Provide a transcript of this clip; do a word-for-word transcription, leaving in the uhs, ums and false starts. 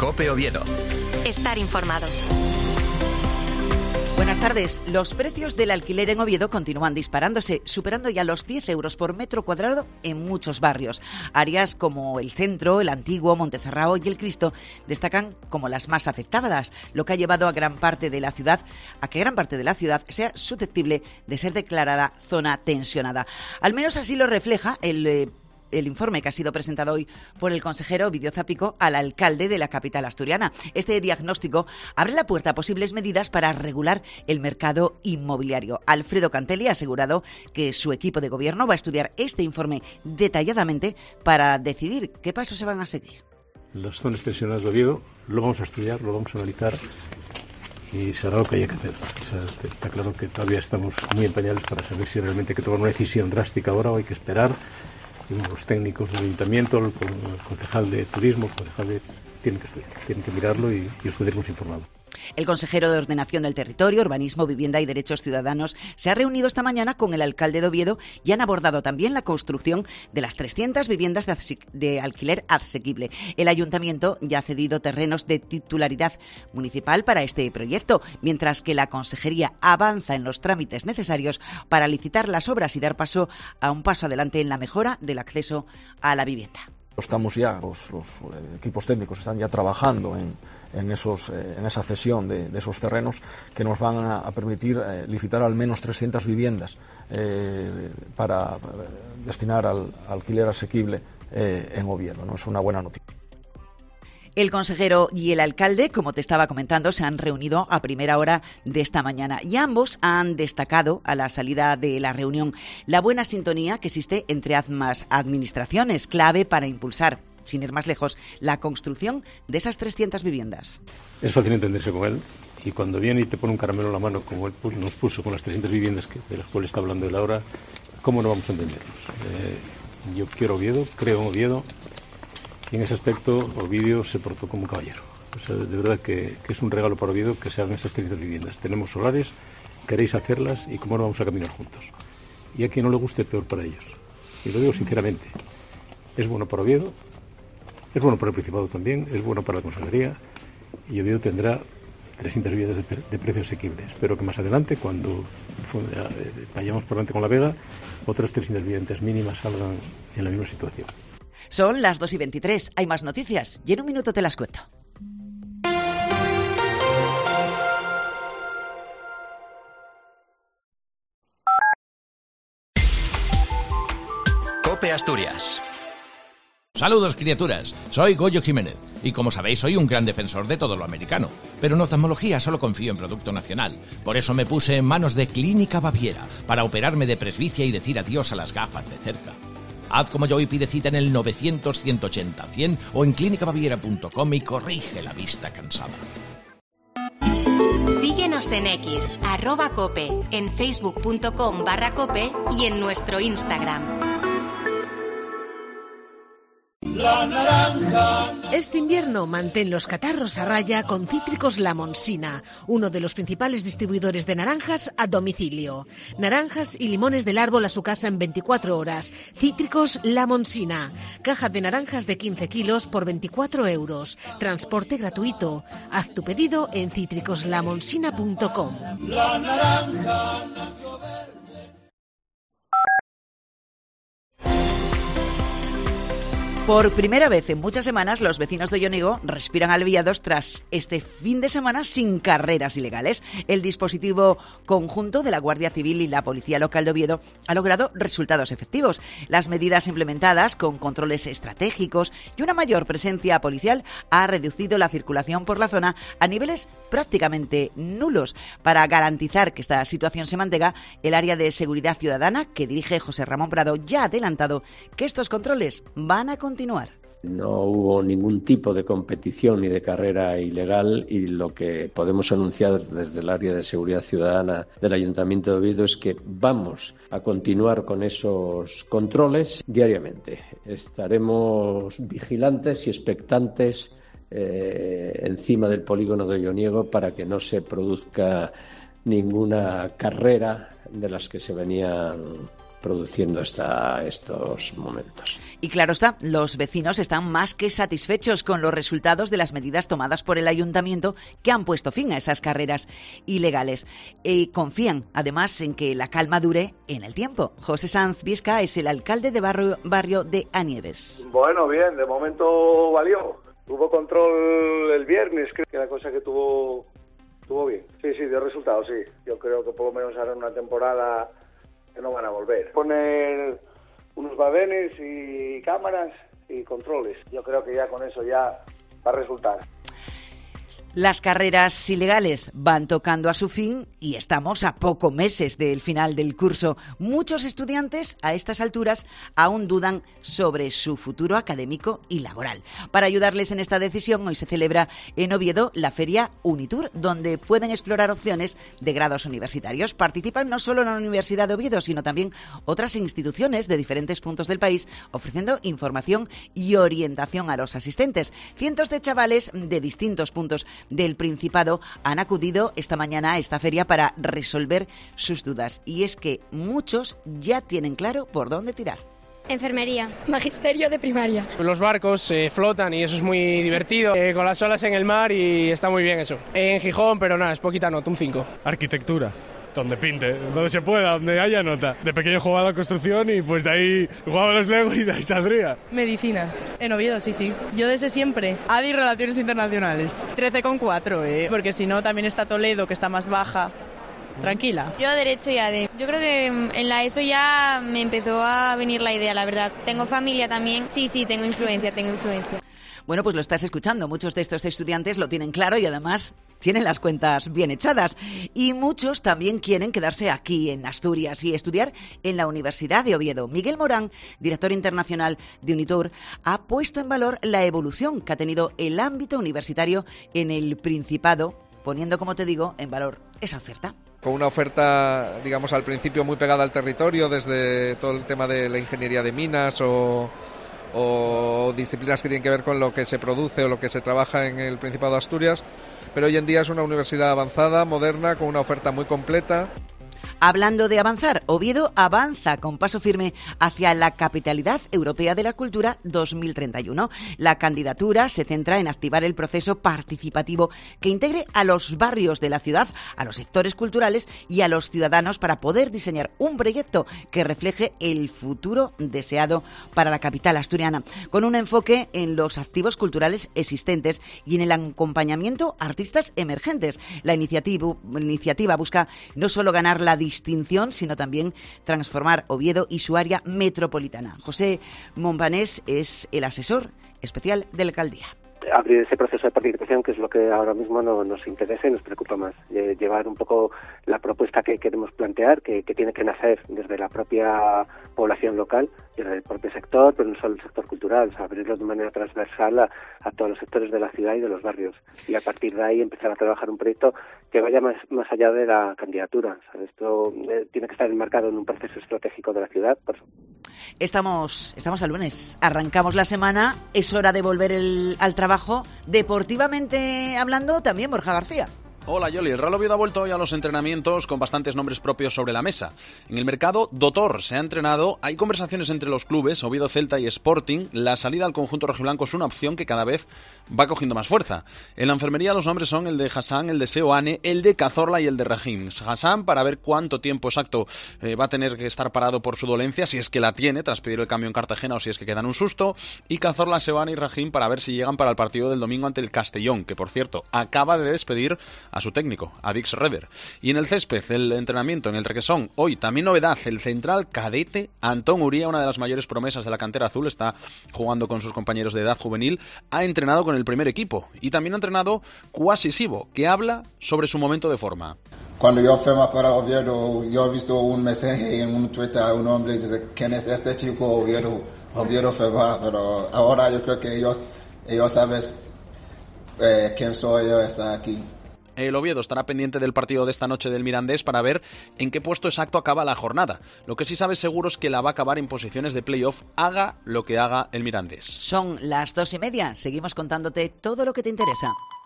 COPE Oviedo. Estar informado. Buenas tardes. Los precios del alquiler en Oviedo continúan disparándose, superando ya los diez euros por metro cuadrado en muchos barrios. Áreas como el Centro, el Antiguo, Montecerrao y el Cristo destacan como las más afectadas, lo que ha llevado a gran parte de la ciudad, a que gran parte de la ciudad sea susceptible de ser declarada zona tensionada. Al menos así lo refleja el eh, el informe que ha sido presentado hoy por el consejero Ovidio Zapico al alcalde de la capital asturiana. Este diagnóstico abre la puerta a posibles medidas para regular el mercado inmobiliario. Alfredo Cantelli ha asegurado que su equipo de gobierno va a estudiar este informe detalladamente para decidir qué pasos se van a seguir. Las zonas tensionadas de Oviedo lo vamos a estudiar, lo vamos a analizar y será lo que haya que hacer. O sea, está claro que todavía estamos muy en pañales para saber si realmente hay que tomar una decisión drástica ahora o hay que esperar. Los técnicos del ayuntamiento, el concejal de turismo, el concejal de... tienen que estudiar, tienen que mirarlo y, y os tendremos informado. El consejero de Ordenación del Territorio, Urbanismo, Vivienda y Derechos Ciudadanos se ha reunido esta mañana con el alcalde de Oviedo y han abordado también la construcción de las trescientas viviendas de, de alquiler asequible. El ayuntamiento ya ha cedido terrenos de titularidad municipal para este proyecto, mientras que la consejería avanza en los trámites necesarios para licitar las obras y dar paso a un paso adelante en la mejora del acceso a la vivienda. Estamos ya, los, los equipos técnicos están ya trabajando en, en, esos, eh, en esa cesión de, de esos terrenos que nos van a, a permitir eh, licitar al menos trescientas viviendas eh, para, para destinar al, al alquiler asequible eh, en Oviedo, ¿no? Es una buena noticia. El consejero y el alcalde, como te estaba comentando, se han reunido a primera hora de esta mañana y ambos han destacado a la salida de la reunión la buena sintonía que existe entre ambas administraciones, clave para impulsar, sin ir más lejos, la construcción de esas trescientas viviendas. Es fácil entenderse con él y cuando viene y te pone un caramelo en la mano, como él nos puso con las trescientas viviendas que, de las cuales está hablando él ahora, ¿cómo no vamos a entendernos? Eh, yo quiero Oviedo, creo en Oviedo. Y en ese aspecto, Ovidio se portó como un caballero. O sea, de verdad que, que es un regalo para Oviedo que se hagan esas trescientas viviendas. Tenemos solares, queréis hacerlas y cómo no vamos a caminar juntos. Y a quien no le guste, peor para ellos. Y lo digo sinceramente. Es bueno para Oviedo, es bueno para el Principado también, es bueno para la Consejería y Oviedo tendrá trescientas viviendas de, de precio asequible. Espero que más adelante, cuando vayamos por delante con la Vega, otras trescientas viviendas mínimas salgan en la misma situación. Son las dos y veintitrés. Hay más noticias y en un minuto te las cuento. COPE Asturias. Saludos, criaturas. Soy Goyo Jiménez y, como sabéis, soy un gran defensor de todo lo americano. Pero en oftalmología solo confío en producto nacional. Por eso me puse en manos de Clínica Baviera para operarme de presbicia y decir adiós a las gafas de cerca. Haz como yo y pide cita en el novecientos, ciento ochenta, cien o en clínica baviera punto com y corrige la vista cansada. Síguenos en X, arroba cope, en facebook punto com barra cope y en nuestro Instagram. La naranja. Este invierno mantén los catarros a raya con Cítricos La Monsina, uno de los principales distribuidores de naranjas a domicilio. Naranjas y limones del árbol a su casa en veinticuatro horas. Cítricos La Monsina. Caja de naranjas de quince kilos por veinticuatro euros. Transporte gratuito. Haz tu pedido en cítricos la monsina punto com. La naranja. Por primera vez en muchas semanas, los vecinos de Ollonigo respiran aliviados tras este fin de semana sin carreras ilegales. El dispositivo conjunto de la Guardia Civil y la Policía Local de Oviedo ha logrado resultados efectivos. Las medidas implementadas con controles estratégicos y una mayor presencia policial ha reducido la circulación por la zona a niveles prácticamente nulos. Para garantizar que esta situación se mantenga, el área de seguridad ciudadana que dirige José Ramón Prado ya ha adelantado que estos controles van a continuar. No hubo ningún tipo de competición ni de carrera ilegal y lo que podemos anunciar desde el área de seguridad ciudadana del Ayuntamiento de Oviedo es que vamos a continuar con esos controles diariamente. Estaremos vigilantes y expectantes eh, encima del polígono de Olloniego para que no se produzca ninguna carrera de las que se venían produciendo esta, estos momentos. Y claro está, los vecinos están más que satisfechos con los resultados de las medidas tomadas por el ayuntamiento que han puesto fin a esas carreras ilegales. Y confían, además, en que la calma dure en el tiempo. José Sanz Viesca es el alcalde de barrio, barrio de Anieves. Bueno, bien, de momento valió. Hubo control el viernes, creo que la cosa que tuvo, tuvo bien. Sí, sí, de resultados, sí. Yo creo que por lo menos harán una temporada que no van a volver. Poner unos badenes y cámaras y controles. Yo creo que ya con eso ya va a resultar. Las carreras ilegales van tocando a su fin y estamos a pocos meses del final del curso. Muchos estudiantes a estas alturas aún dudan sobre su futuro académico y laboral. Para ayudarles en esta decisión, hoy se celebra en Oviedo la feria Unitur, donde pueden explorar opciones de grados universitarios. Participan no solo la Universidad de Oviedo, sino también otras instituciones de diferentes puntos del país, ofreciendo información y orientación a los asistentes. Cientos de chavales de distintos puntos del Principado han acudido esta mañana a esta feria para resolver sus dudas. Y es que muchos ya tienen claro por dónde tirar. Enfermería. Magisterio de primaria. Los barcos eh, flotan y eso es muy divertido, eh, con las olas en el mar y está muy bien eso. En Gijón, pero nada, es poquita nota, un cinco. Arquitectura. Donde pinte, donde se pueda, donde haya nota. De pequeño jugaba a construcción y pues de ahí jugaba a los Lego y de ahí saldría. Medicina, en Oviedo, sí, sí. Yo desde siempre. A D I Relaciones Internacionales. trece coma cuatro, ¿eh? Porque si no, también está Toledo, que está más baja. Tranquila. Yo Derecho y A D E. Yo creo que en la ESO ya me empezó a venir la idea, la verdad. Tengo familia también. Sí, sí, tengo influencia, tengo influencia. Bueno, pues lo estás escuchando. Muchos de estos estudiantes lo tienen claro y además tienen las cuentas bien echadas. Y muchos también quieren quedarse aquí en Asturias y estudiar en la Universidad de Oviedo. Miguel Morán, director internacional de Unitur, ha puesto en valor la evolución que ha tenido el ámbito universitario en el Principado, poniendo, como te digo, en valor esa oferta. Con una oferta, digamos, al principio muy pegada al territorio, desde todo el tema de la ingeniería de minas o... o disciplinas que tienen que ver con lo que se produce o lo que se trabaja en el Principado de Asturias, pero hoy en día es una universidad avanzada, moderna, con una oferta muy completa. Hablando de avanzar, Oviedo avanza con paso firme hacia la Capitalidad Europea de la Cultura dos mil treinta y uno. La candidatura se centra en activar el proceso participativo que integre a los barrios de la ciudad, a los sectores culturales y a los ciudadanos para poder diseñar un proyecto que refleje el futuro deseado para la capital asturiana, con un enfoque en los activos culturales existentes y en el acompañamiento a artistas emergentes. La iniciativa, la iniciativa busca no solo ganar la distinción, sino también transformar Oviedo y su área metropolitana. José Mompanés es el asesor especial de la alcaldía. Abrir ese proceso de participación, que es lo que ahora mismo no, nos interesa y nos preocupa más. Eh, llevar un poco la propuesta que queremos plantear, que, que tiene que nacer desde la propia población local, desde el propio sector, pero no solo el sector cultural, o sea, abrirlo de manera transversal a, a todos los sectores de la ciudad y de los barrios. Y a partir de ahí empezar a trabajar un proyecto que vaya más, más allá de la candidatura. O sea, esto eh, tiene que estar enmarcado en un proceso estratégico de la ciudad. Por eso. Estamos, estamos a lunes, arrancamos la semana, es hora de volver el, al trabajo. Deportivamente hablando, también Borja García. Hola Yoli, el Real Oviedo ha vuelto hoy a los entrenamientos con bastantes nombres propios sobre la mesa. En el mercado, Dotor se ha entrenado, hay conversaciones entre los clubes, Oviedo, Celta y Sporting, la salida al conjunto rojiblanco es una opción que cada vez va cogiendo más fuerza. En la enfermería los nombres son el de Hassan, el de Seoane, el de Cazorla y el de Rahim. Hassan para ver cuánto tiempo exacto eh, va a tener que estar parado por su dolencia, si es que la tiene, tras pedir el cambio en Cartagena o si es que quedan un susto, y Cazorla, Seoane y Rahim para ver si llegan para el partido del domingo ante el Castellón, que por cierto acaba de despedir a su técnico, a Dix Reder. Y en el césped, el entrenamiento en el Requesón, hoy también novedad, el central cadete Antón Uría, una de las mayores promesas de la cantera azul, está jugando con sus compañeros de edad juvenil, ha entrenado con el primer equipo y también ha entrenado Kwasi Sibo, que habla sobre su momento de forma. Cuando yo firmo para Oviedo, yo he visto un mensaje en un Twitter, un hombre dice, ¿quién es este chico? Oviedo, Oviedo firma, pero ahora yo creo que ellos, ellos saben eh, quién soy yo, está aquí. El Oviedo estará pendiente del partido de esta noche del Mirandés para ver en qué puesto exacto acaba la jornada. Lo que sí sabe seguro es que la va a acabar en posiciones de playoff, haga lo que haga el Mirandés. Son las dos y media. Seguimos contándote todo lo que te interesa.